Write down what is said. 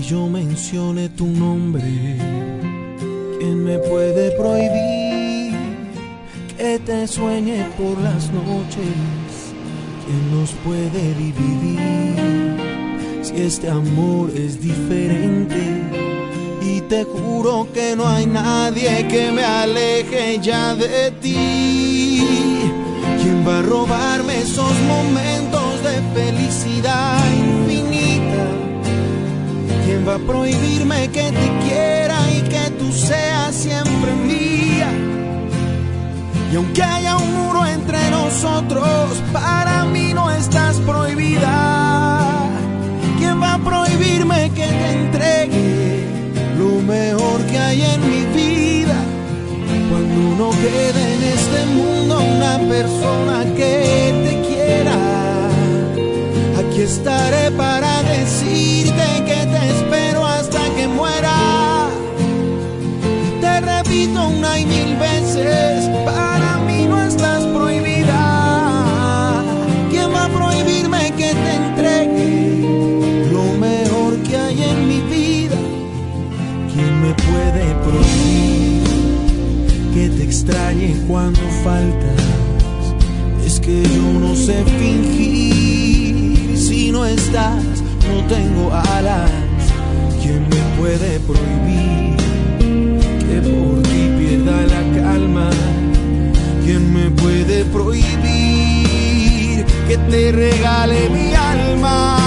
yo mencione tu nombre, ¿quién me puede prohibir que te sueñe por las noches? ¿Quién nos puede dividir si este amor es diferente? Y te juro que no hay nadie que me aleje ya de ti. ¿Quién va a robarme esos momentos de felicidad infinita? ¿Quién va a prohibirme que te quiera y que tú seas siempre mía? Y aunque haya un muro entre nosotros, para mí no estás prohibida. ¿Quién va a prohibirme que te entregue lo mejor que hay en mi vida? Cuando no quede en este mundo una persona que te quiera, aquí estaré para decirte que te espero hasta que muera. Y te repito una y mil veces, para mí no estás prohibida. ¿Quién va a prohibirme que te entregue lo mejor que hay en mi vida? ¿Quién me puede prohibir que te extrañe cuando faltas? Es que yo no sé fingir, si no estás no tengo alas. ¿Quién me puede prohibir que por ti pierda la calma? ¿Quién me puede prohibir que te regale mi alma?